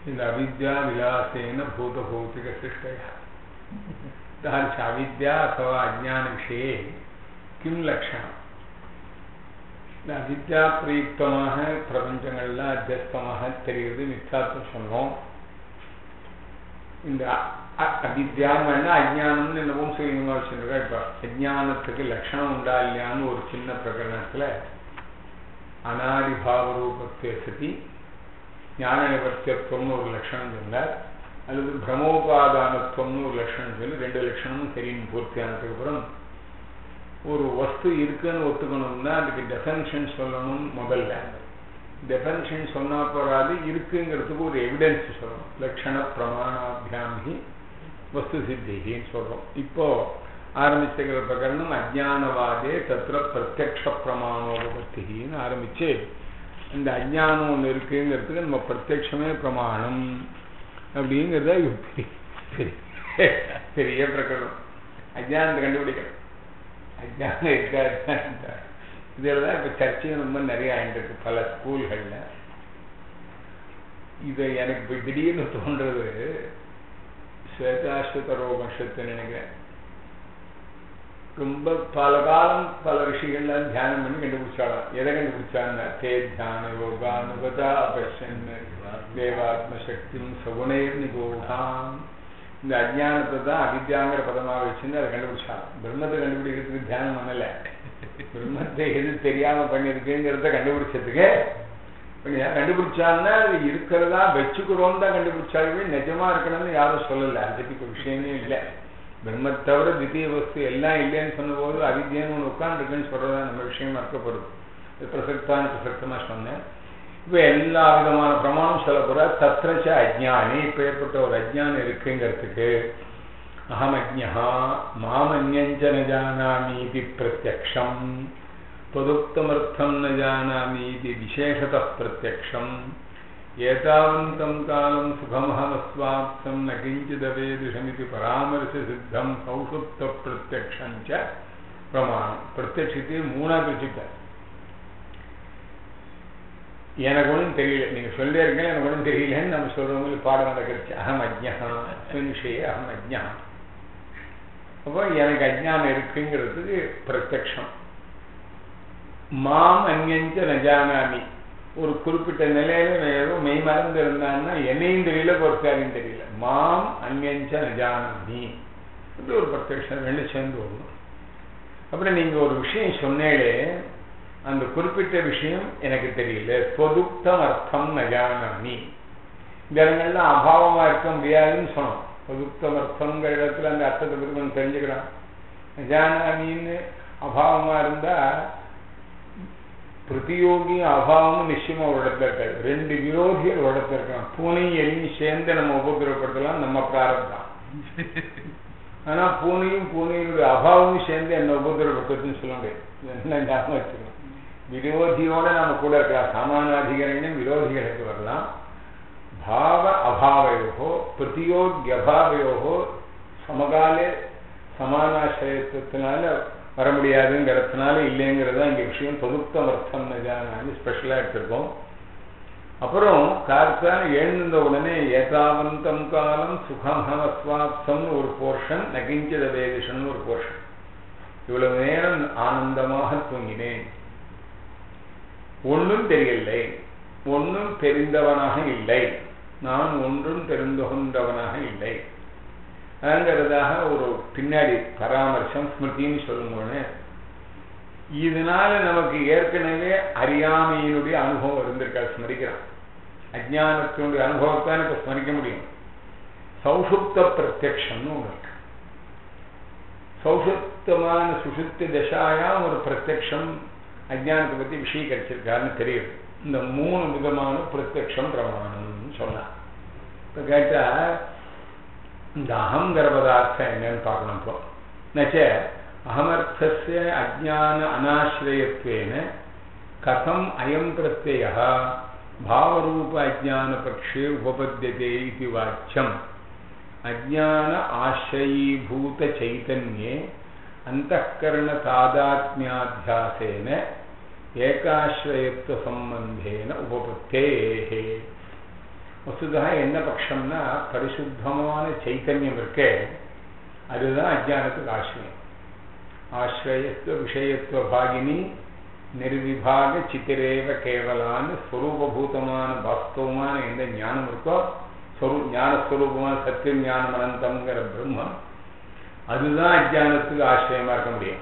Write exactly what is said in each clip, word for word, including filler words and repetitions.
இந்த அவித்யா விலாசேன பூத பௌத்திக சிருஷ்டயா தார்ச்ச அவித்யா அथवा அஜ்ஞான விஷயே கிம் லட்சணம்? இந்த அவித்யா பிரயுக்தமாக பிரபஞ்சங்கள்லாம் அத்தியஸ்தமாக தெரிகிறது, மித்யாத்வம் சொன்னோம். இந்த அவித்யான்னு அஜ்ஞானம்னு என்னவும் சொல்லிமா வச்சுருக்கா. இப்போ அஜ்ஞானத்துக்கு லட்சணம் உண்டா இல்லையான்னு ஒரு சின்ன பிரகரணத்தில் அனாதிபாவ ரூபத்தை சதி ஞான நிவர்த்தியத்துவம்னு ஒரு லட்சணம் சொன்னார், அல்லது பிரமோபாதானத்துவம்னு ஒரு லட்சணம் சொல்லி ரெண்டு லட்சணமும் சரின்னு பூர்த்தி ஆனதுக்கு அப்புறம் ஒரு வஸ்து இருக்குன்னு ஒத்துக்கணும்னா அதுக்கு டெஃபனிஷன் சொல்லணும். முதல்ல டெஃபனிஷன் சொன்னா போறாது, இருக்குங்கிறதுக்கு ஒரு எவிடன்ஸ் சொல்லணும். லட்சண பிரமாணாபியாமி வஸ்து சித்தின்னு சொல்றோம். இப்போ ஆரம்பிச்சுக்கிற பிரகரணம் அஜ்ஞானவாதே தத்திர பிரத்யக்ஷ பிரமாணோபத்தின்னு ஆரம்பிச்சு இந்த அஜ்ஞானம் ஒன்று இருக்குங்கிறதுக்கு நம்ம பிரத்யக்ஷமே பிரமாணம் அப்படிங்கிறத பெரிய பிரகரணம். அஜ்ஞானத்தை கண்டுபிடிக்கணும், அஜ்ஞானம் இருக்காது. இதில் தான் இப்போ சர்ச்சையும் ரொம்ப நிறைய ஆயிட்டு இருக்கு பல ஸ்கூல்களில். இதை எனக்கு இப்போ திடீர்னு தோன்றது ஸ்வேதாஸ்வதரோபனிஷத்துன்னு நினைக்கிறேன். ரொம்ப பல காலம் பல ரிஷிகள்லாம் தியானம் பண்ணி கண்டுபிடிச்சாலும் எதை கண்டுபிடிச்சாங்க? தே தியான யோகானுபதா பஷ்யன் தேவாத்ம சக்தியும் சகுணேர் நிபோகாம். இந்த அஜ்ஞானத்தை தான் அவித்யாங்கிற பதமாக வச்சுன்னு அதை கண்டுபிடிச்சாலும். பிரம்மத்தை கண்டுபிடிக்கிறதுக்கு தியானம் பண்ணலை, பிரம்மத்தை எது தெரியாம பண்ணிருக்குங்கிறத கண்டுபிடிச்சதுக்கு கண்டுபிடிச்சான்னா அது இருக்கிறதா வச்சுக்கிறோம் தான் கண்டுபிடிச்சாலுமே நிஜமா இருக்கணும்னு யாரும் சொல்லலை. அதுக்கு விஷயமே இல்லை. பிரம்மத்தை தவிர தித்திய வஸ்து எல்லாம் இல்லைன்னு சொன்ன போது அவித்யான்னு ஒன்று உட்காந்துருக்குன்னு சொல்றதா நம்ம விஷயமா இருக்கப்படுது. பிரசக்தான பிரசக்தமா சொன்னேன். இப்போ எல்லா விதமான பிரமாணம் சொல்ல போற தத்ரச்ச அஜ்ஞானி, இப்போ ஏற்பட்ட ஒரு அஜ்ஞானம் இருக்குங்கிறதுக்கு அகம் அஜ்ஞா மாமன்யஞ்ச ந ஜானாமீதி பிரத்யக்ஷம் त्वदुक्तमर्थं न जानामीति विशेषतः प्रत्यक्षम् एतावन्तं कालं सुखमहमस्वाप्तं न किञ्चिदवेदुषमिति परामर्शसिद्धं सौषुप्तप्रत्यक्षं च प्रमाणं. प्रत्यक्षिते மூணா பிரிச்சுட்டார். எனக்கு ஒன்றும் தெரியல, நீங்க சொல்லிட்டே இருக்கேன் எனக்கு ஒன்றும் தெரியலன்னு நம்ம சொல்றவங்களுக்கு பாடம் நடக்கிறச்சு. அகம் அஜ்ஞா விஷய அகம் அஜ்ஞா. அப்போ எனக்கு அஜ்ஞானம் இருக்குங்கிறதுக்கு பிரத்யக்ஷம். மாம் அந்யஞ்ச நஜானாமி, ஒரு குறிப்பிட்ட நிலையில ஏதோ மெய் மறந்து இருந்தான்னா என்னையும் தெரியல பொறுத்தாரையும் தெரியல. மாம் அந்யஞ்ச நஜானாமி இப்படி ஒரு பிரத்யக்ஷம் ரெண்டு சேர்ந்து வரணும். அப்புறம் நீங்க ஒரு விஷயம் சொன்னேலே அந்த குறிப்பிட்ட விஷயம் எனக்கு தெரியல. ஸ்வதுக்தம் அர்த்தம் நஜானாமி. இந்த இடங்கள்லாம் அபாவமா இருக்க முடியாதுன்னு சொன்னோம். ஸ்வதுக்தம் அர்த்தங்கிற இடத்துல அந்த அர்த்தத்தை பற்றி கொஞ்சம் தெரிஞ்சுக்கிறான். நஜானாமின்னு அபாவமா இருந்தா பிரதியோகி அபாவமும் நிச்சயமா ஒரு இடத்துல இருக்காது. ரெண்டு விரோதிகள் ஒரு இடத்துல இருக்கான். பூனையும் எலியும் சேர்ந்து நம்ம உபதிரப்படுத்தலாம், நம்ம பிராரப்தான். ஆனா பூனையும் பூனையினுடைய அபாவமும் சேர்ந்து என்ன உபதிரப்படுத்துன்னு சொல்ல முடியாது. என்ன ஞாபகம் வச்சுக்கணும், விரோதியோட நம்ம கூட இருக்கலாம். சமானாதிகரண்யம் விரோதிகளுக்கு வரலாம். பாவ அபாவையோ பிரதியோகியபாவையோ சமகாலே சமானாசிரயத்தினால வர முடியாதுங்கிறதுனால இல்லைங்கிறதா இங்க விஷயம். தொகுத்தம் அர்த்தம் நஜானாமி ஸ்பெஷலா எடுத்திருக்கோம். அப்புறம் கார்த்தான எழுந்த உடனே ஏதாவந்தம் காலம் சுகமஸ்வாப்தம் ஒரு போர்ஷன், நகிஞ்சத வேதிஷன் ஒரு போர்ஷன். இவ்வளவு நேரம் ஆனந்தமாக தூங்கினேன், ஒன்றும் தெரியலை, ஒன்றும் தெரிந்தவனாக இல்லை, நான் ஒன்றும் தெரிந்துகொண்டவனாக இல்லை அங்கிறதாக ஒரு பின்னாடி பராமர்சம் ஸ்மிருதின்னு சொல்லும்போது இதனால நமக்கு ஏற்கனவே அறியாமையினுடைய அனுபவம் இருந்திருக்காது. ஸ்மரிக்கிறான். அஜ்ஞானத்தினுடைய அனுபவத்தான் இப்ப ஸ்மரிக்க முடியும். சௌஷுப்த பிரத்யக்ஷம்னு ஒன்று இருக்கு. சௌஷுப்தமான சுஷுப்தி தசாயாம் ஒரு பிரத்யக்ஷம் அஜ்ஞானத்தை பத்தி விஷயம் கிடைச்சிருக்காருன்னு தெரியுது. இந்த மூணு விதமான பிரத்யக்ஷம் பிரமாணம்னு சொன்னார். இப்ப கேட்டா இந்த அகங்கிற பதார்த்தம் என்னன்னு பார்க்கணும். இப்போ நச்ச அகமர்த்தஸ்ய அஜ்ஞான அநாஸ்ரயத்வேன கதம் அயம் பிரத்யய பாவரூப அஜ்ஞான பக்ஷே உபபத்யதே இது வாச்சியம். அஜ்ஞான ஆஸ்ரயீபூத சைதன்யே அந்தఃகரண தாதாத்மியாத்யாசேன ஏகாஸ்ரயத்துவ சம்பந்தேன உபபத்தேஹே. வஸ்துதா என்ன பட்சம்னா பரிசுத்தமான சைத்தன்யம் இருக்கே அதுதான் அஜ்ஞானத்துக்கு ஆசிரியம். ஆசிரியத்துவ விஷயத்துவ பாகினி நிர்விபாக சித்திரேவ கேவலான்னு ஸ்வரூபபூதமான வாஸ்தவமான எந்த ஞானம் இருக்கோ ஞானஸ்வரூபமான சத்திய ஞானம் அனந்தம்ங்கிற பிரம்மம் அதுதான் அஜ்ஞானத்துக்கு ஆசிரியமா இருக்க முடியும்.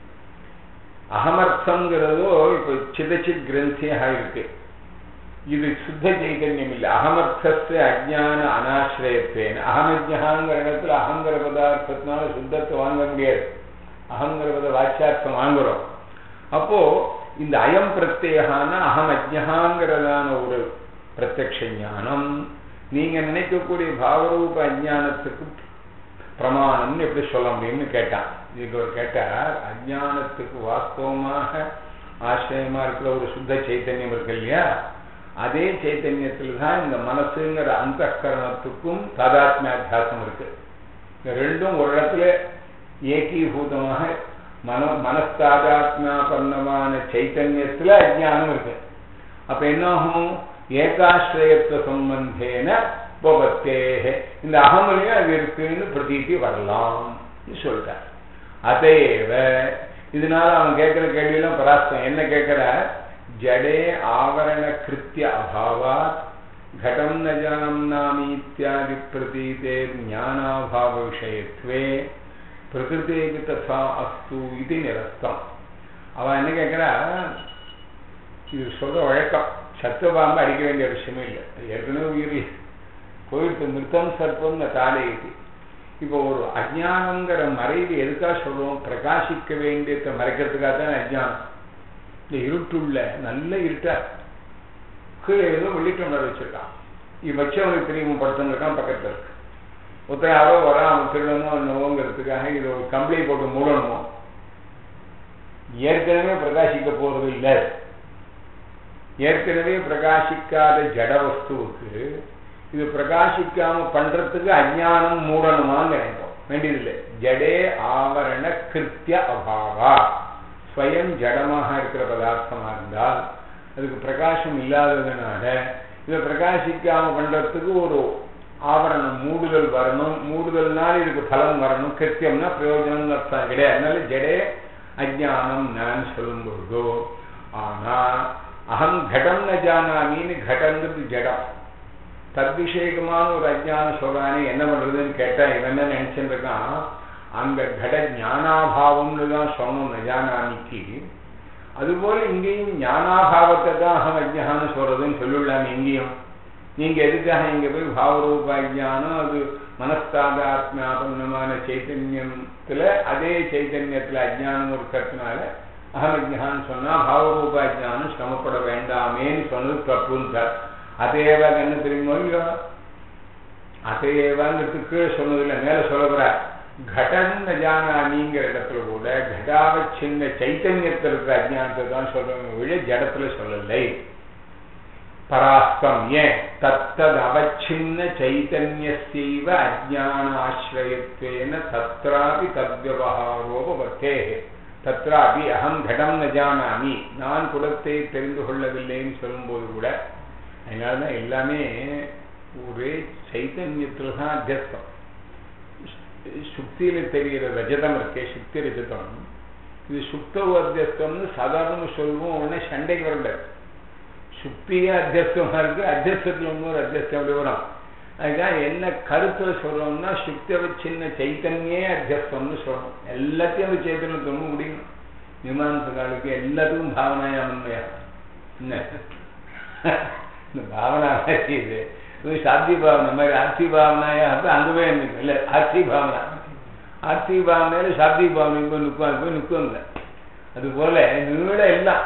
அகமர்த்தங்கிறதோ இப்போ சிதச்சித் கிரந்தியாக இருக்கு. இது சுத்த சைதன்யம் இல்லை. அகமர்த்தஸ்து அஜ்ஞான அனாசிரயத்தேன அகமஜ்ஞாங்கிற இடத்துல அகங்கிற பதார்த்தத்தினால சுத்தத்தை வாங்க முடியாது. அகங்கிற பத வாட்சார்த்தம் வாங்குறோம். அப்போ இந்த அயம் பிரத்யேகான அகம் அஜ்ஞாங்கிறதான ஒரு பிரத்யக்ஷ ஞானம் நீங்க நினைக்கக்கூடிய பாவரூப அஜ்ஞானத்துக்கு பிரமாணம்னு எப்படி சொல்ல முடியும்னு கேட்டான். இதுக்கு ஒரு கேட்டார், அஜ்ஞானத்துக்கு வாஸ்தவமாக ஆசிரியமா இருக்கிற ஒரு சுத்த சைத்தன்யம் இருக்கு இல்லையா, அதே சைத்தன்யத்தில் தான் இந்த மனசுங்கிற அந்த கரணத்துக்கும் தாதாத்மியாத்தியாசம் இருக்கு. இந்த ரெண்டும் ஒரு இடத்துல ஏகீபூதமாக மன மனஸ்தாதாத்மியாபன்னமான சைத்தன்யத்துல அஜ்ஞானம் இருக்கு. அப்ப என்னாகும், ஏகாஸ்ரயத்துவ சம்பந்தேன பவத்தேஹ இந்த அகமலையும் அது இருக்குன்னு பிரதீதி வரலாம் சொல்றார். அதேவ இதனால அவன் கேட்கிற கேள்வியெல்லாம் பராஸ்தம். என்ன கேட்கிற, ஜடே ஆவரண கிருத்திய அபாவாத் கடம் ந ஜானாமி இத்யாதி பிரதீதே ஞானாபாவ விஷயத்வே பிரகிருதேகி ததா அஸ்து இது நிரஸ்தம். அவன் என்ன கேட்கிறா, இது சொல்ற வழக்கம், சத்துவபாம்பு அடிக்க வேண்டிய விஷயமே இல்லை. ஏற்கனவே உயிரி போயிட்டு மிருத்தம் சர்ப்பம் தாலேதி. இப்போ ஒரு அஜ்ஞானங்கிற மறைவு எதுக்காக சொல்றோம், பிரகாசிக்க வேண்டியதை மறைக்கிறதுக்காக தான் அஜ்ஞானம். இந்த இருட்டுள்ள நல்ல இருட்டா கீழே ஏதோ வெளியிட்டு வச்சிருக்கான். இது வச்சவனுக்கு தெரியும் படுத்தவங்க இருக்கான் பக்கத்துல இருக்கு. ஒருத்தர் யாரோ வரா அவன் திருடணும் என்னவோங்கிறதுக்காக இது ஒரு கம்பளி போட்டு மூடணுமோ, ஏற்கனவே பிரகாசிக்க போறது இல்லை. ஏற்கனவே பிரகாசிக்காத ஜட வஸ்துவுக்கு இது பிரகாசிக்காம பண்றதுக்கு அஜ்ஞானம் மூடணுமான்னு நினைப்போம். வேண்டியதில்லை. ஜடே ஆவரண கிருத்திய அபாவா ஸ்வயம் ஜடமாக இருக்கிற பதார்த்தமா இருந்தால் அதுக்கு பிரகாசம் இல்லாததுனால இதை பிரகாசிக்காம பண்றதுக்கு ஒரு ஆவரணம் மூடுதல் வரணும். மூடுதல்னால இதுக்கு பலம் வரணும். கிருத்தியம்னா பிரயோஜனம் அர்த்தம் கிடையாது. அதனால ஜடே அஜ்ஞானம் நான் சொல்லும் பொழுதோ, ஆனா அகம் கடம் ந ஜானாமின்னு கடங்கிறது ஜடம் தத்விஷேகமான ஒரு அஜ்ஞானம் சொல்றானே என்ன பண்றதுன்னு கேட்டா இவன் என்ன நினைச்சுட்டு இருக்கான், அங்க கட ஞானாபாவம்னு தான் சொன்னோம் நஜானாமிக்கு. அதுபோல இங்கேயும் ஞானாபாவத்தை தான் அகம் அஜ்ஞான்னு சொல்றதுன்னு சொல்லிவிடலாமே. இங்கேயும் நீங்க எதுக்காக இங்க போய் பாவரூப அஜ்ஞானம் அது மனஸ்தாதாத்மியாபன்னமான சைத்தன்யத்துல அதே சைத்தன்யத்துல அஜ்ஞானம் இருக்கிறதுனால அகம் அஜ்ஞான்னு சொன்னா பாவரூப அஜ்ஞானம் சிரமப்பட வேண்டாமேன்னு சொன்னது தப்புன்னு சார். அதேவா என்ன தெரியுமோ இல்லையோ, அதேவாங்கிறதுக்கு கீழே சொன்னதில்லை, மேல சொல்லப்படுற கடன் ஜானாமிங்கிற இடத்துல கூட கடாவ சின்ன சைத்தன்யத்தில் இருக்கிற அஜ்ஞானத்தை தான் சொல்றவங்க விட ஜடத்துல சொல்லலை. பராஸ்தம் ஏன் தத்தது அவச்சின்ன சைத்தன்யசைவ அஜ்ஞான ஆசிரயத்வேன தத்ராபி தத்வியவஹாரோபவர்த்தே. தத்ராபி அகம் கடம் ந ஜானாமி நான் குலத்தை தெரிந்து கொள்ளவில்லைன்னு சொல்லும்போது கூட அதனாலதான் எல்லாமே ஒரே சைத்தன்யத்துல தான் அத்தியஸ்தம். சுக்தியில தெரிகிற ரஜதம் இருக்கே, சுக்தி ரஜதம், இது சுக்த அத்தியஸ்தம்னு சாதாரண சொல்லுவோம். உடனே சண்டைக்கு வரல. சுக்தியே அத்தியஸ்தமா இருக்கு, அத்தியஸ்தத்துல இன்னொரு அத்தியஸ்தம் அப்படி வரும். அதுக்காக என்ன கருத்துல சொல்றோம்னா சுக்தியை சின்ன சைத்தன்யே அத்தியஸ்தம்னு சொல்லணும். எல்லாத்தையும் அந்த சைத்தன்யம் தொங்க முடியும். மீமாம்சகாலுக்கு எல்லாத்துக்கும் பாவனையா உண்மையா என்ன இந்த பாவனா இது சாத்தி பாவனை மாதிரி ஆர்த்தி பாவனாயா அங்கவே இல்லை. ஆர்த்தி பாவனா ஆர்த்தி பாவனையில சாத்தி பாவனை போய் நிற்கும், அது போய் நிற்குங்க. அதுபோல நீட எல்லாம்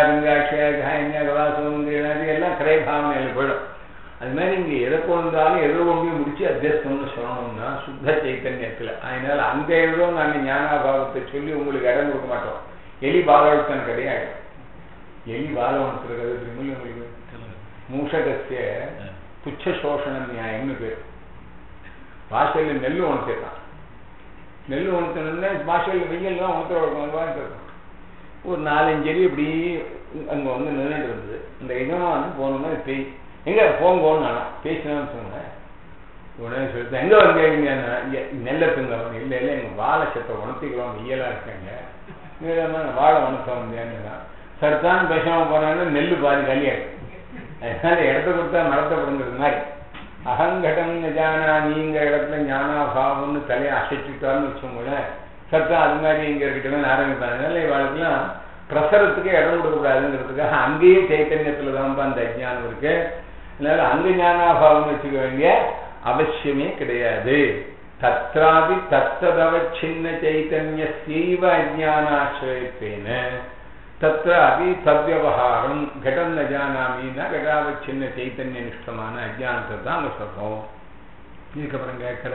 அவருடைய எல்லாம் கிரை பாவனையில போயிடும். அது மாதிரி இங்க எதை கொண்டாலும் எதை கொண்டு முடிச்சு அத்தியஸ்தம்னு சொல்லணும்னா சுத்த சைத்தன்யத்துல. அதனால அங்க ஏதோ நாங்க ஞானாபாவத்தை சொல்லி உங்களுக்கு இடம் கொடுக்க மாட்டோம். எலி பாலவழ்த்தன் கிடையாது. எலி பாலவனத்துறது உங்களுக்கு மூஷகத்திய துச்ச சோஷண நியாயம்னு பேர். பாஷையில நெல்லு உணர்த்திருக்கான். நெல்லு உணர்த்தணும்னா பாஷையில் வெயில்லாம் உணர்த்த ஒரு நாலஞ்சு அடி இப்படி அங்க வந்து நின்றுட்டு இருந்தது. இந்த எஜமானு போனோம்னா பேய் எங்க போங்கோன்னு நானா பேசினான்னு சொன்னேன். உடனே சொல்லிட்டு எங்க வந்தீங்க? நெல்லத்துங்க. இல்லை இல்லை எங்கள் வாழை சத்தை உணர்த்திக்கிறோம், வெயிலாக இருக்காங்க, வாழை உணர்த்த வந்தேன்னு. சர்தான் பேசாம போனாங்கன்னா நெல்லு பாதி கல்யாணம். அதனால இடத்த கொடுத்தா நடத்தப்படுங்கிறது மாதிரி அகங்கடம் ஞானா நீங்க இடத்துல ஞானாபாவம்னு தலையை அசைச்சுட்டான்னு வச்சோங்களேன். சத்தா அது மாதிரி இங்க இருக்கட்டும் ஆரம்பிப்பாங்க. அதனால இவாளுக்குலாம் பிரசரத்துக்கு இடம் கொடுக்கக்கூடாதுங்கிறதுக்காக அங்கேயே சைத்தன்யத்துல தான் அந்த அஜ்ஞானம் இருக்கு. அதனால அங்க ஞானாபாவம் வச்சுக்க வேண்டிய அவசியமே கிடையாது. தத்ராபி தத்ததவச்சின்ன சைத்தன்ய சீவ அஜ்ஞானாசிரயத்தேன தத்ராபி தத்வியவகாரம் கடம் ந ஜானாமின்னா கடாவச்சின்ன சைத்தன்ய நிஷ்டமான அஜ்ஞானத்தை தான் அங்க சொல்றோம். இதுக்கப்புறம் கேட்கிற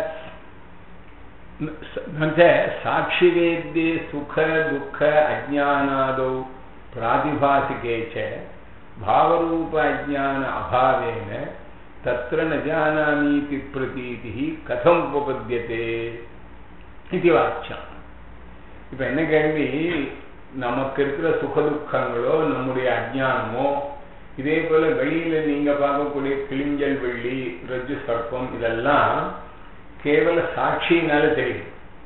சாட்சி வேத்யே சுக துக்க அஜ்ஞானாதோ பிராதிபாசிகேச்ச பாவரூப அஜ்ஞான அபாவேன தத்ர ந ஜானாமீதி பிரதீதி கதம் உபபத்யதே இது வாக்கியம். இப்ப என்ன கேள்வி, நமக்கு இருக்கிற சுகதுக்கங்களோ நம்முடைய அஜ்ஞானமோ இதே போல வெளியில நீங்க பார்க்கக்கூடிய கிளிஞ்சல் வெள்ளி ரஜ்ஜு சர்ப்பம் இதெல்லாம் கேவல சாட்சியினால தெரியும்.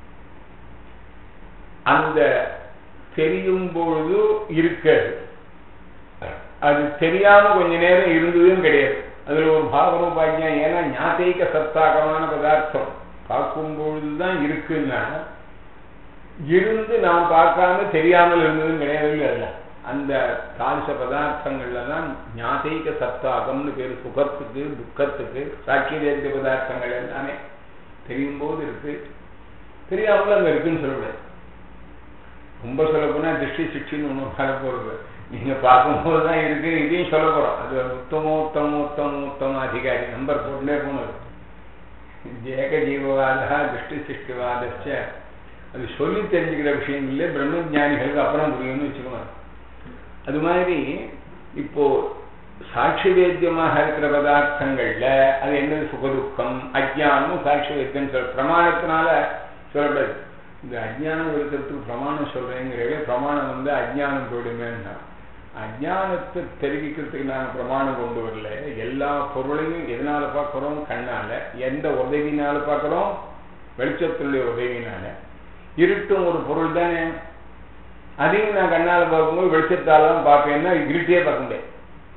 அந்த தெரியும் பொழுது இருக்காது, அது தெரியாம கொஞ்ச நேரம் இருந்ததும் கிடையாது. அதுல ஒரு பாவரூபாக்கியம். ஏன்னா ஞாபக சத்தாகமான பதார்த்தம் பார்க்கும் பொழுதுதான் இருக்குன்னா இருந்து நாம் பார்க்காம தெரியாமல் இருந்ததும் கிடையாது. அல்ல அந்த தாலிச பதார்த்தங்கள்ல தான் ஞாபக சத்தாகம்னு பேரு. சுகத்துக்கு துக்கத்துக்கு சாட்சி வேத்திய பதார்த்தங்கள் எல்லாமே தெரியும் போது இருக்கு, தெரியாமல் அங்க இருக்குன்னு சொல்லக்கூடாது. ரொம்ப சொல்ல போனா திருஷ்டி சிக்ஷின்னு ஒண்ணு வர போறது, நீங்க பார்க்கும்போதுதான் இருக்கு, இதையும் சொல்ல போறோம். அது உத்தமோத்தம உத்தம உத்தம அதிகாரி நம்பர் போட்டுனே போனது. ஏக ஜீவவாதா திருஷ்டி சிஷ்டிவாதச்ச அது சொல்லி தெரிஞ்சுக்கிற விஷயம் இல்லை, பிரம்ம ஜானிகளுக்கு அப்புறம் புரியும்னு வச்சுக்கணும். அது மாதிரி இப்போ சாட்சி வேத்தியமாக இருக்கிற பதார்த்தங்கள்ல அது என்னது சுகதுக்கம் அஜ்ஞானமும் சாட்சி வேத்தியம் சொல்ற பிரமாணத்தினால சொல்லக்கூடாது. இந்த அஜ்ஞானம் இருக்கிறதுக்கு பிரமாணம் சொல்றேங்கிறவே பிரமாணம் வந்து அஜ்ஞானம் போயிடுமேன்னா அஜ்ஞானத்தை தெரிவிக்கிறதுக்கு நாங்கள் பிரமாணம் கொண்டு வரல. எல்லா பொருளையும் எதனால பார்க்கிறோம்? கண்ணால. எந்த உதவினால பார்க்கிறோம்? வெளிச்சத்தினுடைய உதவினால. இருட்டும் ஒரு பொருள் தானே, அதையும் நான் கண்ணால பார்க்கும்போது வெளிச்சத்தால தான் பார்ப்பேன்னா இருட்டே பார்க்க முடியாது.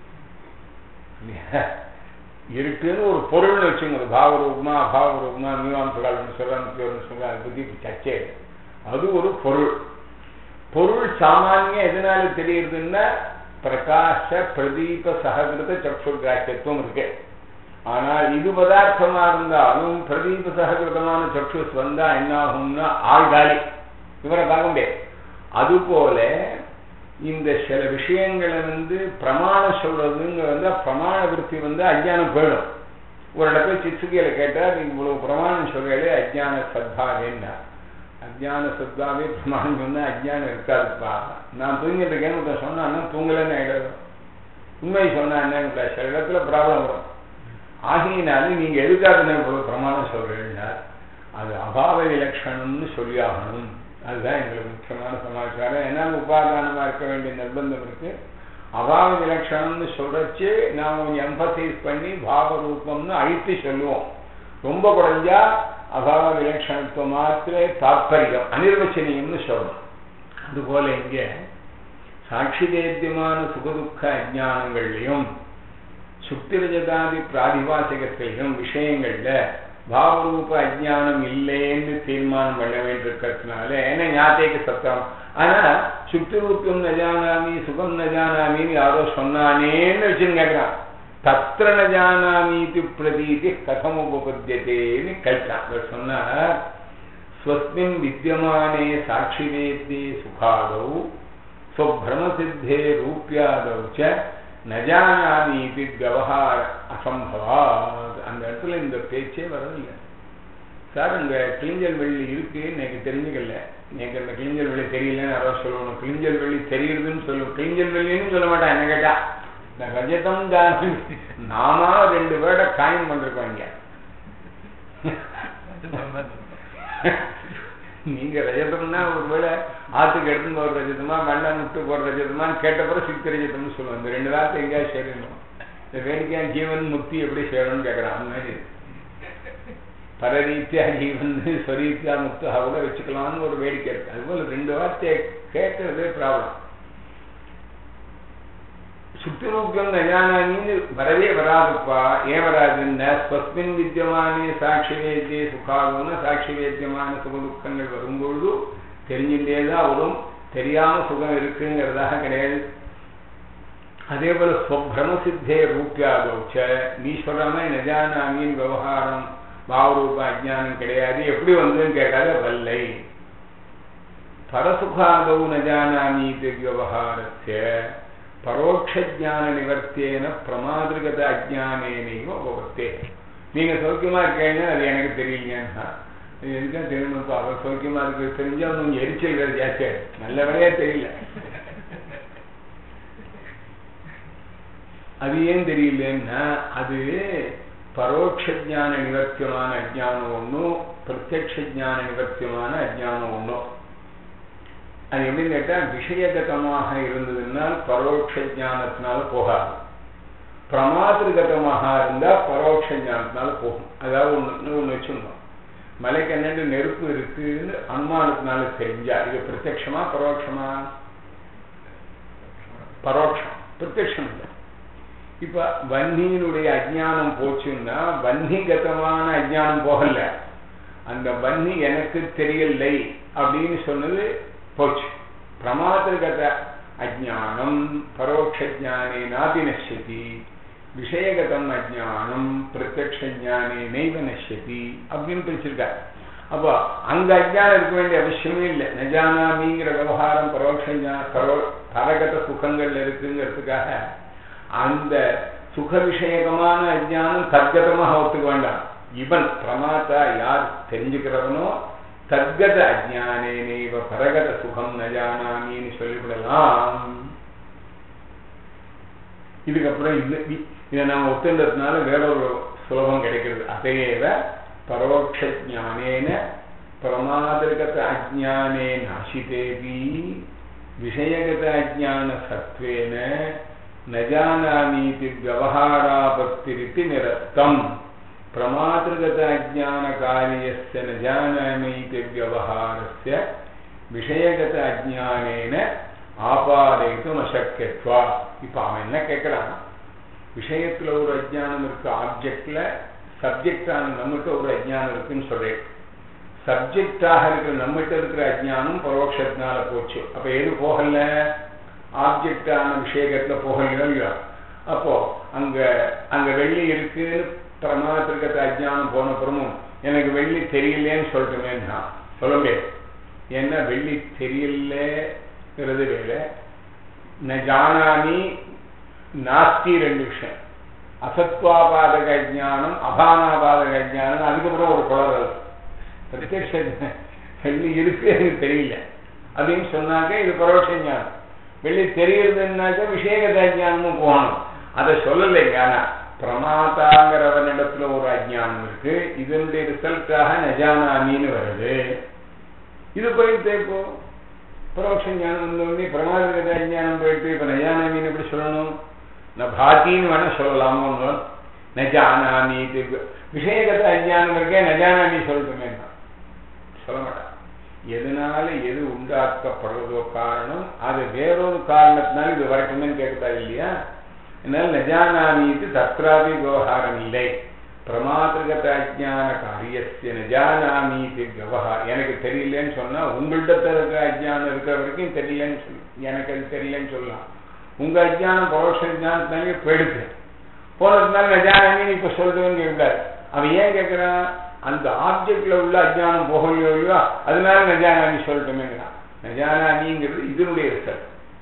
இருட்டுன்னு ஒரு பொருள்னு வச்சுங்க, பாவரூபமா அபாவரூபமா மீமாம்சகால் சொல்றான்னு சொல்ற அதை பத்தி சர்ச்சை. அது ஒரு பொருள். பொருள் சாமானிய எதனால தெரியுதுன்னா பிரகாச பிரதீப சககிருத சக்ஷுர்கிராஹ்யத்துவம் இருக்கு. ஆனால் இது பதார்த்தமா இருந்தாலும் பிரதீப சககிருதமான சக்ஷுஸ் வந்தா என்ன ஆகும்னா ஆழ்காலி, இவரை பார்க்க முடியாது. அதுபோல இந்த சில விஷயங்களை வந்து பிரமாணம் சொல்றதுங்க வந்து பிரமாண விருத்தி வந்து அஜ்ஞானம் போயிடும். ஒரு இடத்துல சிசுகையில கேட்டா நீங்க இவ்வளவு பிரமாணம் சொல்றே அஜ்ஞான சத்தாவேன்னா, அஜ்ஞான சத்தாவே பிரமாணம் சொன்னா அஜ்ஞானம் இருக்காதுப்பா. நான் தூங்கிட்டு இருக்கேன்னு சொன்னா தூங்கலன்னு ஆயிடும். உண்மை சொன்னா என்ன சில இடத்துல ப்ராப்ளம் வரும். ஆகினாலும் நீங்க எதுக்காக இவ்வளவு பிரமாணம் சொல்றீங்கன்னா அது அபாவ விலட்சணம்னு சொல்லி ஆகணும். அதுதான் எங்களுக்கு முக்கியமான சமாச்சாரம். ஏன்னா உபாதானமா இருக்க வேண்டிய நிர்பந்தம் இருக்கு. அபாவ விலட்சணம்னு சொல்றச்சு நாம எம்பசைஸ் பண்ணி பாவரூபம்னு அழித்து சொல்லுவோம். ரொம்ப குறைஞ்சா அபாவ விலட்சணத்துவம் மாத்திர தாற்பயம் அனிர்வச்சனியம்னு சொல்லணும். அதுபோல இங்க சாட்சி வேத்தியமான சுகதுக்க அஜ்ஞானங்கள்லையும் சுக்திரஜதாதி பிராதிபாசிகத்திலையும் விஷயங்கள்ல பாவரூப அஜ்ஞானம் இல்லைன்னு தீர்மானம் பண்ண வேண்டியிருக்கிறதுனால ஏன்னா ஞாபக சத்தம். ஆனா சுக்தி ரூபம் நஜானாமி சுகம் நஜானாமின்னு யாரோ சொன்னானேன்னு வச்சுன்னு கேட்கிறான். தத்திர நஜானாமீதி பிரதீதி கதம் உபபத்தியதேன்னு கேட்டான். சொன்னா ஸ்வஸ்மின் வித்தியமானே சாட்சி வேத்யே சுகாதௌ ஸ்வப்ரமசித்தே ரூப்யாதௌ ச நஜானாமீதி விவகார அசம்பவா. அந்த இடத்துல இந்த பேச்சே வரவில்லை. சார் அங்க கிளிஞ்சல் வெள்ளி இருக்கு எனக்கு தெரிஞ்சுக்கல, எனக்கு அந்த கிளிஞ்சல் வெள்ளி தெரியலன்னு யாரோ சொல்லணும். கிளிஞ்சல் வெள்ளி தெரியுதுன்னு சொல்லுவோம், கிளிஞ்சல் வெள்ளின்னு சொல்ல மாட்டேன். என்ன கேட்டா இந்த ரஜதம் தான் நாமா ரெண்டு பேர்ட காயம் பண்ணிருக்கோம் இங்க. நீங்க ரஜதம்னா ஒருவேளை ஆத்துக்கு எடுத்துன்னு போற ரஜதமா மண்ணா முட்டு போற ரஜதமான்னு கேட்ட பிறகு சிக்தி ரஜதம்னு சொல்லுவோம். இந்த ரெண்டு வார்த்தை எங்கேயாவது சேரணும். இந்த வேடிக்கையான ஜீவன் முக்தி எப்படி செய்யணும்னு கேட்குறான். அந்த மாதிரி பரரீத்தியா ஜீவன் ஸ்வரீத்தியா முக்தா கூட வச்சுக்கலாம்னு ஒரு வேடிக்கை இருக்கு. அதுபோல் ரெண்டு வார்த்தையை கேட்கறதே ப்ராப்ளம். சுத்திரூபியம் நஜானாமின்னு வரவே வராதுப்பா. ஏன் வராதுன்னா ஸ்வஸ்மின் வித்தியமான சாட்சி வேத்திய சுகாகுன சாட்சி வேத்தியமான சுகதுக்கங்கள் வரும்பொழுது தெரிஞ்சுட்டேதான் வரும். தெரியாம சுகம் இருக்குங்கிறதாக கிடையாது. அதே போல ஸ்வப்ரம சித்தே ரூபியாகோச்ச நீ சொல்ற மாதிரி நஜானாமின் விவகாரம் பாவரூப அஜானம் கிடையாது. எப்படி வந்துன்னு கேட்காத வல்லை. பரசுகாதௌ நஜானாமி விவகாரஸ்ய பரோட்சஜான நிவர்த்தியேன பிரமாதிருகத அஜானேனையும் உபவர்த்தே. நீங்க சௌக்கியமா இருக்கீங்க, அது எனக்கு தெரியலன்னா எதுக்கா தெரியணும்ப்பா. அவர் சௌக்கியமா இருக்கு தெரிஞ்சு அவங்க எரிச்சல் வேறு ஜாஸ்தியா நல்லபடியா தெரியல. அது ஏன் தெரியலன்னா அது பரோட்சஜான நிவர்த்தியமான அஜானம் ஒன்றும் பிரத்யக்ஷான நிவர்த்தியமான அஜானம் ஒன்றும். அது எப்படின்னு கேட்டா விஷயகதமாக இருந்ததுன்னா பரோட்ச ஞானத்தினால போகாது. பிரமாதிருகதமாக இருந்தா பரோட்ச ஞானத்தினால போகும். அதாவது ஒண்ணு ஒண்ணு வச்சுருந்தோம். மலைக்கு என்னென்று நெருப்பு இருக்குன்னு அனுமானத்தினால தெரிஞ்சா இது பிரத்யக்ஷமா பரோட்சமா? பரோட்சம், பிரத்யக்ஷம் இல்லை. இப்ப வன்னியினுடைய அஜ்ஞானம் போச்சுன்னா வன்னிகதமான அஜ்ஞானம் போகல. அந்த வன்னி எனக்கு தெரியலை அப்படின்னு சொன்னது போச்சு. பிரமாதிருகத அஜ்ஞானம் பரோட்சஜானே நாதி நஷ்யதி, விஷயகதம் அஜ்ஞானம் பிரத்யக்ஷானே நைவ நஷ்யதி அப்படின்னு பிரிச்சிருக்காரு. அப்போ அங்க அஜ்ஞானம் இருக்க வேண்டிய அவசியமே இல்லை. நஜானாமிங்கிற விவகாரம் பரோட்ச பரோ பரகத சுகங்கள்ல இருக்குங்கிறதுக்காக அந்த சுக விஷயகமான அஜ்ஞானம் தர்கதமாக ஒத்துக்க வேண்டாம். இவன் பிரமாதா யார் தெரிஞ்சுக்கிறவனோ தர்கத அஜ்ஞானேனைவ பரகத சுகம் நஜானாமின்னு சொல்லிவிடலாம். இதுக்கப்புறம் இதை நாம் ஒத்துன்றதுனால வேறொரு சுலபம் கிடைக்கிறது. அதையேவ பரோட்ச ஞானேன பிரமாதிருகத அஜ்ஞானே நாசிதேபி விஷயகத அஜ்ஞான சத்வேன நஜானாமீதி விவகாராபத்திரிதி நிரஸ்தம். பிரமாதிருகத அஜ்ஞான காரியஸ்ய நஜானாமீதி விவகாரஸ்ய விஷயகத அஜ்ஞானேன ஆபாதைத்தும் அசக்கியத்வா. இப்ப அவன் என்ன கேட்கிறான், விஷயத்துல ஒரு அஜ்ஞானம் இருக்கு, ஆப்ஜெக்ட்ல சப்ஜெக்டான நம்மகிட்ட ஒரு அஜ்ஞானம் இருக்குன்னு சொல்றேன். சப்ஜெக்டாக இருக்கிற நம்மகிட்ட இருக்கிற அஜ்ஞானம் பரோட்சத்தினால போச்சு. அப்ப எது போகல? ஆப்ஜெக்டான விஷயத்துல போகலையோ இல்லையோ. அப்போ அங்க அங்க வெள்ளி இருக்குன்னு பிரமாதிருகத அஜ்ஞானம் போன அப்புறமும் எனக்கு வெள்ளி தெரியலேன்னு சொல்லிட்டுமேன்னா சொல்ல முடியாது. ஏன்னா வெள்ளி தெரியலங்கிறது வேலை, நஜானாமி நாஸ்தி ரெண்டு விஷயம். அசத்வாபாதக அஜ்ஞானம் அபானாபாதக அஜ்ஞானம், அதுக்கப்புறம் ஒரு குளறல். பிரத்யக்ஷ வெள்ளி இருக்கு எனக்கு தெரியல அப்படின்னு சொன்னாக்க இது பரோட்ச ஞானம். வெள்ளி தெரியுதுன்னாக்க விஷயகத அஜ்ஞானமும் போகணும். அதை சொல்லலைங்க. ஆனா பிரமாதாங்கிறவனிடத்துல ஒரு அஜ்ஞானம் இருக்கு, இதனுடைய ரிசல்ட்டாக நஜானாமின்னு வருது. இது போயிட்டு இப்போ பரோட்ச ஞானம் வந்தோடனே பிரமாதிருகத அஜ்ஞானம் போயிட்டு இப்ப நஜானாமின்னு எப்படி சொல்லணும்? நான் பாத்தின்னு வேணா சொல்லலாமோ? நஜானாமி விஷயகத அஜ்ஞானம் இருக்கே நஜானாமி சொல்லட்டுமே சொல்ல மாட்டான். எதனால எது உண்டாக்கப்படுறதோ காரணம், அது வேறொரு காரணத்தினால இது வரட்டுமே கேட்கட்டா இல்லையா? அதனால நஜானாமிக்கு தத்ராபி விவகாரம் இல்லை. பிரமாதிருகத அஜ்ஞான காரியஸ்ய நஜானாமிக்கு விவகாரம். எனக்கு தெரியலன்னு சொன்னா உங்கள்கிட்ட இருக்கிற அஜ்ஞானம் இருக்கிற வரைக்கும் தெரியலன்னு சொல்லு, எனக்கு அது தெரியலன்னு சொல்லலாம். உங்க அஜ்ஞானம் பரோட்ச ஞானத்தினாலே போயிடுச்சு, போனதுனால நஜானாமின்னு இப்ப சொல்றதுன்னு கேட்காது. அவன் ஏன் கேட்கிறான்? அந்த ஆப்ஜெக்ட்ல உள்ள அஜ்ஞானம் போகலையோ இல்லையோ, அதனால நஜானாமி சொல்லட்டுமேங்கிறான். நஜானாமிங்கிறது இதனுடைய ரிசல்ட்.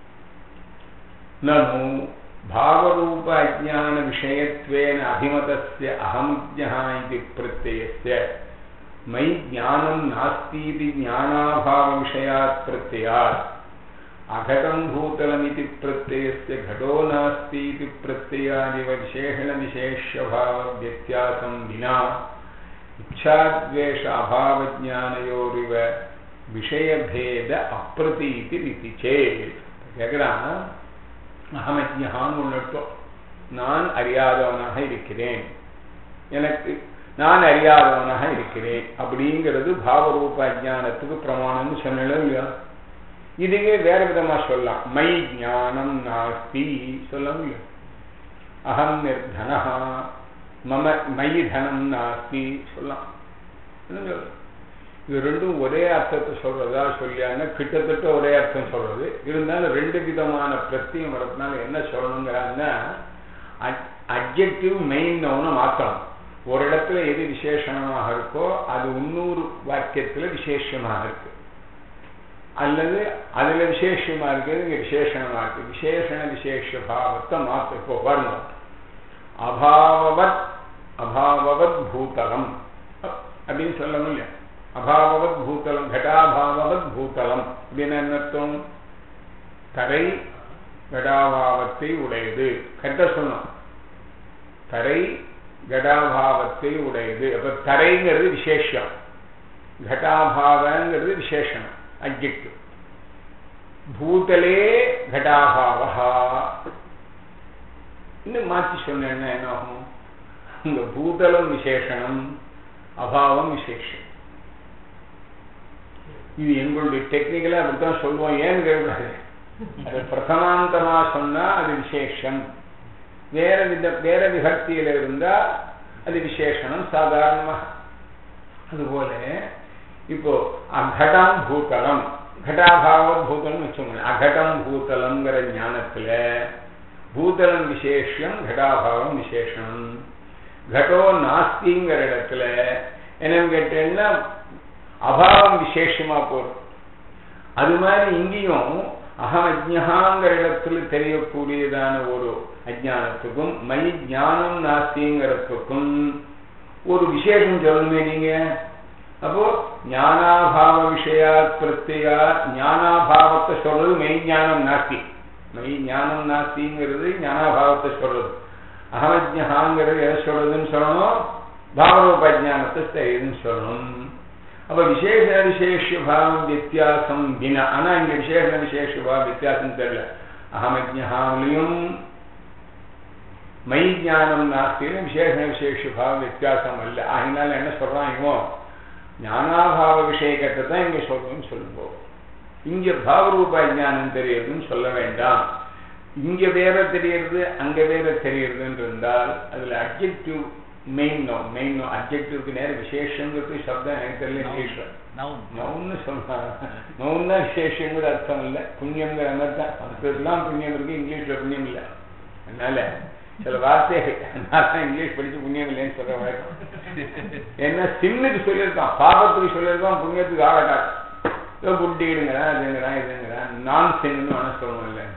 நனு பாவரூப அஜ்ஞான விஷயத்வேன அபிமதஸ்ய அஹம்ஜ்ஞா இதி பிரத்யயஸ்ய மை ஞானம் நாஸ்தீதி ஞானாபாவ விஷயாத் பிரத்யயாத் அகடம் பூதலமிதி பிரத்யயஸ்ய கடோ நாஸ்தீதி பிரத்யயாதிவ விசேஷண விசேஷ்யபாவ வித்யாசம் வினா இச்சாத்வேஷ அபாவஜானயோரிவ விஷயபேத அப்பிரதீதி ரிதி சேத். கேட்குறான் அகமஜ்ஞான்னு ஒன்று எடுத்தோம். நான் அறியாதவனாக இருக்கிறேன், எனக்கு நான் அறியாதவனாக இருக்கிறேன் அப்படிங்கிறது பாவரூப அஜானத்துக்கு பிரமாணம்னு சொன்னோம் இல்லையா? இதுவே வேற விதமா சொல்லலாம். மை ஞானம் நாஸ்தி சொல்லலாம் இல்லையா? அகம் நிர்தனா மம மயி தனம் நாஸ்தி சொல்லலாம். இது ரெண்டும் ஒரே அர்த்தத்தை சொல்றதா சொல்லியாங்க, கிட்டத்தட்ட ஒரே அர்த்தம் சொல்றது. இருந்தாலும் ரெண்டு விதமான பிரத்தியம் வரதுனால என்ன சொல்லணுங்கிறாங்கன்னா, அட்ஜெக்டிவ் மெயின் ஒன்று மாற்றணும். ஒரு இடத்துல எது விசேஷமாக இருக்கோ அது இன்னொரு வாக்கியத்துல விசேஷமாக இருக்கு, அல்லது அதுல விசேஷமா இருக்கிறது இங்க விசேஷமா இருக்கு. விசேஷண விசேஷ பாவத்தை மாற்ற. இப்போ பாருங்க, அபாவவத் அபாவவத் பூதலம் அப்படின்னு சொல்லணும் இல்லையா? அபாவவத் பூதலம், கடாபாவவத் பூதலம் அப்படின்னு என்ன அர்த்தம்? தரை கடாபாவத்தை உடையது. கரெக்டா சொல்லணும், தரை கடாபாவத்தை உடையது. அப்ப தரைங்கிறது விசேஷம், கடாபாவங்கிறது விசேஷம் அட்ஜெக்டிவ். பூதலே கடாபாவா இன்னும் மாற்றி சொன்ன என்ன ஆகும்? இந்த பூதலம் விசேஷனம், அபாவம் விசேஷம். இது எங்களுடைய டெக்னிக்கலா அப்படித்தான் சொல்லுவோம். ஏன்னு கேட்கக்கூடாது, அது பிரதமாந்தமா சொன்னா அது விசேஷம், வேற வித வேற விபக்தியில இருந்தா அது விசேஷனம் சாதாரணமாக. அதுபோல இப்போ அகடம் பூதலம், கடாபாவ பூதலம் வச்சோங்க. அகடம் பூதலம்ங்கிற ஞானத்துல பூதலம் விசேஷம், கடாபாவம் விசேஷம். கடோ நாஸ்திங்கிற இடத்துல என்னன்னு கேட்டேன்னா அபாவம் விசேஷமா போடும். அது மாதிரி இங்கேயும் அகம் அஜ்ஞாங்கிற இடத்துல தெரியக்கூடியதான ஒரு அஜ்ஞானத்துக்கும் மை ஞானம் நாஸ்திங்கிறதுக்கும் ஒரு விசேஷம் சொல்லணுமே நீங்க. அப்போ ஞானாபாவ விஷயா பிரத்யா, ஞானாபாவத்தை சொல்றது மெய் ஞானம் நாஸ்தி. மெய் ஞானம் நாஸ்திங்கிறது ஞானாபாவத்தை சொல்றது. அகமஜ்ஞாங்கிறது எதை சொல்றதுன்னு சொல்லணும்? பாவரூபஜானத்தை தெரியுதுன்னு சொல்லணும். அப்ப விசேஷ விசேஷ பாவம் வித்தியாசம் வினா. ஆனா இங்க விசேஷ விசேஷ பாவம் வித்தியாசம் தெரியல. அகமஜ்ஞாவிலையும் மை ஞானம் நாஸ்தியிலும் விசேஷ விசேஷ பாவம் வித்தியாசம் அல்ல. ஆகினால என்ன சொல்றான் இவன்? ஞானாபாவ விஷயத்தை தான் இங்க சொல்றதுன்னு சொல்லுவோம். இங்க பாவரூப ஞானம் தெரியுதுன்னு சொல்ல வேண்டாம். இங்க வேற தெரியுது அங்க வேற தெரியுதுன்னு இருந்தால் அதுல adjective main noun main noun அட்ஜெக்டிவ்க்கு நேர விசேஷங்கிறது சப்தம் எனக்கு தெரியல. இங்கிலீஷ்ல நவுன்னு சொல்றாங்க. நவுன் தான் விசேஷங்கிற அர்த்தம் இல்லை, புண்ணியங்கிற மாதிரி தான். சம்ஸ்கிருதெல்லாம் புண்ணியம் இருக்கு, இங்கிலீஷ்ல புண்ணியம் இல்லை. அதனால சில வார்த்தைகள் நான் இங்கிலீஷ் படிச்சு புண்ணியம் இல்லைன்னு சொல்ற வழக்கம். என்ன சின்னுக்கு சொல்லியிருக்கான், பாபத்துக்கு சொல்லியிருக்கான், புண்ணியத்துக்கு ஆகட்டான். ஏதோ புட்டிடுங்கிறான், இதுங்கிறான், இதுங்கிறான். நான் சின்னு ஆனா சொல்லணும் இல்லை.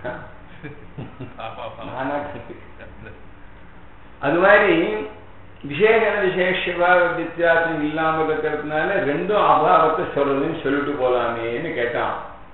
அது மாதிரி விசேஷ விசேஷ வித்தியாசம் இல்லாம இருக்கிறதுனால ரெண்டும் அபாவத்தை சொல்றதுன்னு சொல்லிட்டு போலாமேன்னு கேட்டான்.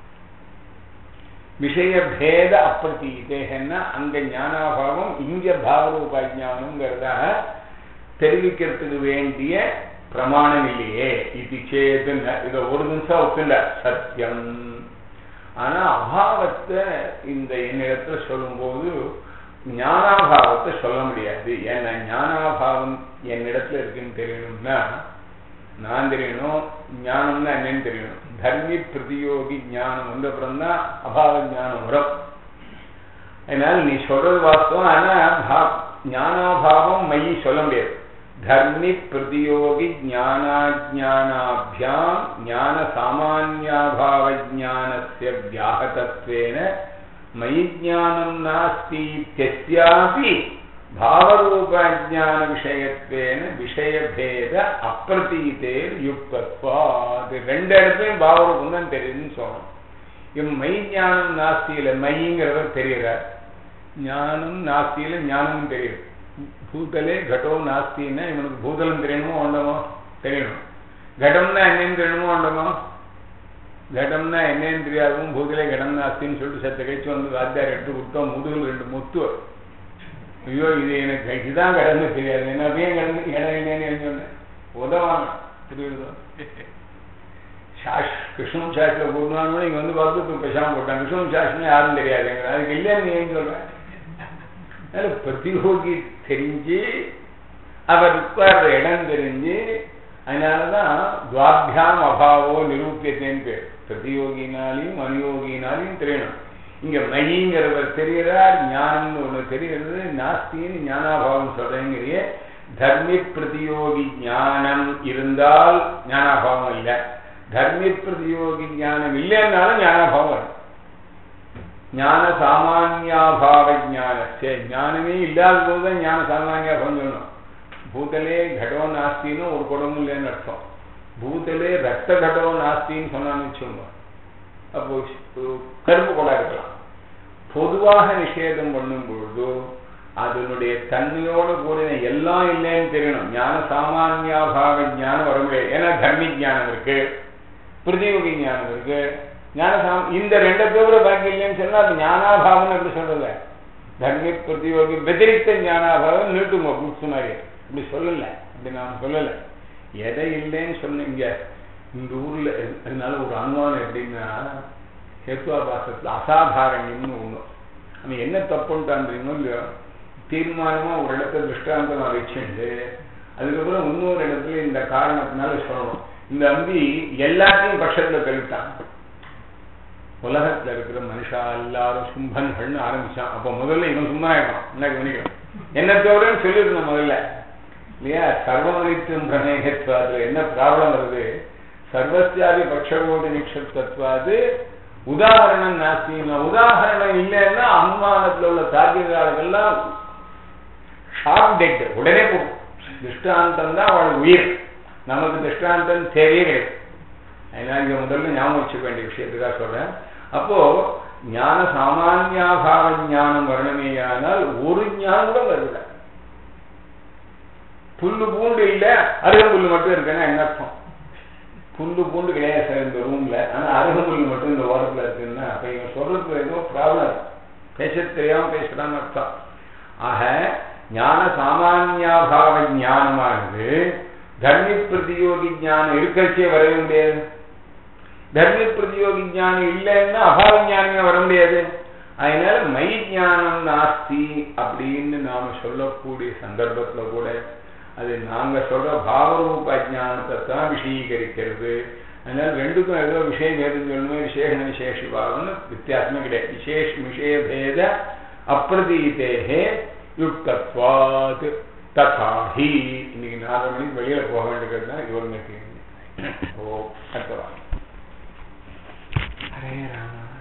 விஷய பேத அப்பிரதீதேன்னா அங்க ஞானாபாவம் இங்க பாவரூப ஞானம்ங்கிறதாக தெரிவிக்கிறதுக்கு வேண்டிய பிரமாணம் இல்லையே. இது சேதுன்னு இதை ஒரு நிமிஷம் ஒத்துண்ட சத்தியம். ஆனா அபாவத்தை இந்த என்னிடத்துல சொல்லும் போது ஞானாபாவத்தை சொல்ல முடியாது. ஏன்னா ஞானாபாவம் என்னிடத்துல இருக்குன்னு தெரியணும்னா நான் தெரியணும், ஞானம்னா என்னன்னு தெரியணும். தர்மி பிரதியோகி ஞானம் வந்த அப்புறம் தான் அபாவ ஞானம் வரும். அதனால நீ சொல்றது வாஸ்தவம். ஆனா ஞானாபாவம் மையி சொல்ல முடியாது. தர்மி பிரதியோகி ஞானாஜ்ஞானாபியாம் ஞான சாமான்யாபாவ ஞானஸ்ய வியாஹதத்வேன மயி ஞானம் நாஸ்தி இத்யஸ்யாபி பாவரூபஜான விஷயத்வேன விஷயபேத அப்பிரதீதேர் யுக்தத்வாத். ரெண்டு இடத்துலையும் பாவரூபம் தான் தெரியுதுன்னு சொல்லணும். இவன் மை ஞானம் நாஸ்தியில மைங்கிறவர் தெரிகிறார், ஞானம் நாஸ்தியில ஞானமும் தெரியுது. பூதலே கடோ நாஸ்தின்னா இவனுக்கு பூதலம் தெரியணுமோ ஒண்டமோ தெரியணும். கடம்னா என்னன்னு தெரியணுமோ ஒண்டமோ. கடம்னா என்னன்னு தெரியாதும் பூதலே கடம் நாஸ்தின்னு சொல்லிட்டு சத்த கழிச்சு வந்து வாத்தியார் எடுத்து விட்டோம். முதுகில் ரெண்டு முத்து. ஐயோ இது எனக்கு இதுதான் கடந்து தெரியாது, என்ன அப்படியே கடந்து இடம் என்னன்னு சொன்னேன். உதவாங்க புரியுதோ. சாஷ் கிருஷ்ணம் சாஸ்திர போடுவாங்க. இங்க வந்து பார்த்து இப்போ பெசாம போட்டாங்க. கிருஷ்ணம் சாஸ்திரம் யாரும் தெரியாது, அதுக்கு இல்லைன்னு ஏன்னு சொல்றேன். அதனால பிரதியோகி தெரிஞ்சு அவர் உட்கார்ற இடம் தெரிஞ்சு, அதனாலதான் துவாபியாம் அபாவோ நிரூபியத்தேன்னு பேர். பிரதியோகினாலையும் அனுயோகினாலையும் தெரியணும். இங்க மகிங்கிறவர் தெரிகிறார், ஞானம்னு ஒண்ணு தெரிகிறது, நாஸ்தின்னு ஞானாபாவம் சொல்றேங்கிறிய. தர்மி பிரதியோகி ஞானம் இருந்தால் ஞானாபாவம் இல்லை, தர்மி பிரதியோகி ஞானம் இல்லைன்னாலும் ஞானாபாவம் வரும். ஞான சாமானியாபாவ ஞானச்சே, ஞானமே இல்லாத போதுதான் ஞான சாமானியாபாவம் சொல்லணும். பூதலே கடோ நாஸ்தின்னு ஒரு குடமும் இல்லைன்னு அர்த்தம். பூதலே ரத்த கடோ நாஸ்தின்னு சொன்னான்னு வச்சுக்கோங்க, அப்போ கருப்பு குடம் இருக்கலாம். பொதுவாக நிஷேதம் பண்ணும் பொழுது அதனுடைய தன்மையோடு கூடின எல்லாம் இல்லைன்னு தெரியணும். ஞான சாமானியாபாவ ஞானம் வர முடியாது. ஏன்னா தர்மி ஞானம் இருக்கு, பிரதியோகி ஞானம் இருக்கு, ஞான சாம இந்த ரெண்டை தவிர பாக்கி இல்லைன்னு சொன்னா அது ஞானாபாவம் எப்படி சொல்றது? தர்மி பிரதியோகி வெதிரிக்த ஞானாபாவம் நீட்டுங்க புக்ஸ் மாதிரி இப்படி சொல்லல, அப்படி நான் சொல்லல. எதை இல்லைன்னு சொன்னீங்க இந்த ஊர்ல. அதனால ஒரு அனுமானம் எப்படின்னா, ஹேத்வாபாசத்துல அசாதாரண்யம்னு ஒண்ணு. அவன் என்ன தப்புன்ட்டான்றீங்களோ இல்லையோ, தீர்மானமா ஒரு இடத்துல திருஷ்டாந்தமா வச்சுட்டு அதுக்கப்புறம் இன்னொரு இடத்துல இந்த காரணத்தினால சொல்லணும். இந்த அம்பி எல்லாத்தையும் பட்சத்துல கழித்தான். உலகத்துல இருக்கிற மனுஷா எல்லாரும் சும்பன்கள்னு ஆரம்பிச்சான். அப்ப முதல்ல இவன் சும்மா ஆயிடும், என்ன கவனிக்கணும், என்ன தவிரன்னு சொல்லிருந்தோம் முதல்ல இல்லையா. சர்வமரித்தும் பிரமேகத்வாது என்ன ப்ராப்ளம் வருது? சர்வஸ்யாதி பட்சகோடி நிக்ஷத்வாது உதாரணம் நாஸ்தினா, உதாரணம் இல்லைன்னா அனுமானத்துல உள்ள தாக்கியதாளர்கள்லாம் ஷார்ப் டெட், உடனே போகும். திருஷ்டாந்தம் தான் அவள் உயிர், நமக்கு திருஷ்டாந்தம் தேவையே கிடையாது. அதனால இங்க முதல்ல ஞாபகம் வச்சுக்க வேண்டிய விஷயத்துக்காக சொல்றேன். அப்போ ஞான சாமானியாபாவ ஞானம் வரணுமேயானால் ஒரு ஞானம் கூட வருது. புல்லு பூண்டு இல்ல, அருகம்புல்லு மட்டும் இருக்குன்னா என்ன அர்த்தம்? புல்லு பூண்டு கிடையாது சார் இந்த ரூம்ல, ஆனா அருகம்புல்லு மட்டும் இந்த ஓரத்துல இருக்குன்னா அப்ப இவன் சொல்றதுக்கு ஏதோ ப்ராப்ளம், பேச தெரியாம பேசுறான்னு அர்த்தம். ஆக ஞான சாமானியாபாவ ஞானமானது தர்மி பிரதியோகி ஞானம் இருக்கச்சே வரவே முடியாது. தர்மி பிரதியோகி ஞானம் இல்லைன்னா அபாவ ஞானமே வர முடியாது. அதனால மை ஞானம் நாஸ்தி அப்படின்னு நாம சொல்லக்கூடிய சந்தர்ப்பத்துல கூட அது நாங்க சொல்ற பாவரூப அஜானத்தை தான் விஷயீகரிக்கிறது. அதனால ரெண்டுக்கும் ஏதோ விஷயம் ஏதுன்னு சொல்லணுமே, விசேஷ விசேஷ பாவம்னு வித்தியாசமே கிடையாது. விசேஷ விஷய பேத அப்பிரதீதேஹே யுக்தத்வாத் ததாஹி. இன்னைக்கு நாலு மணிக்கு வெளியில போக வேண்டியது தான் இவருங்க. ஓ அடுத்தவா. ஹரே ராமா.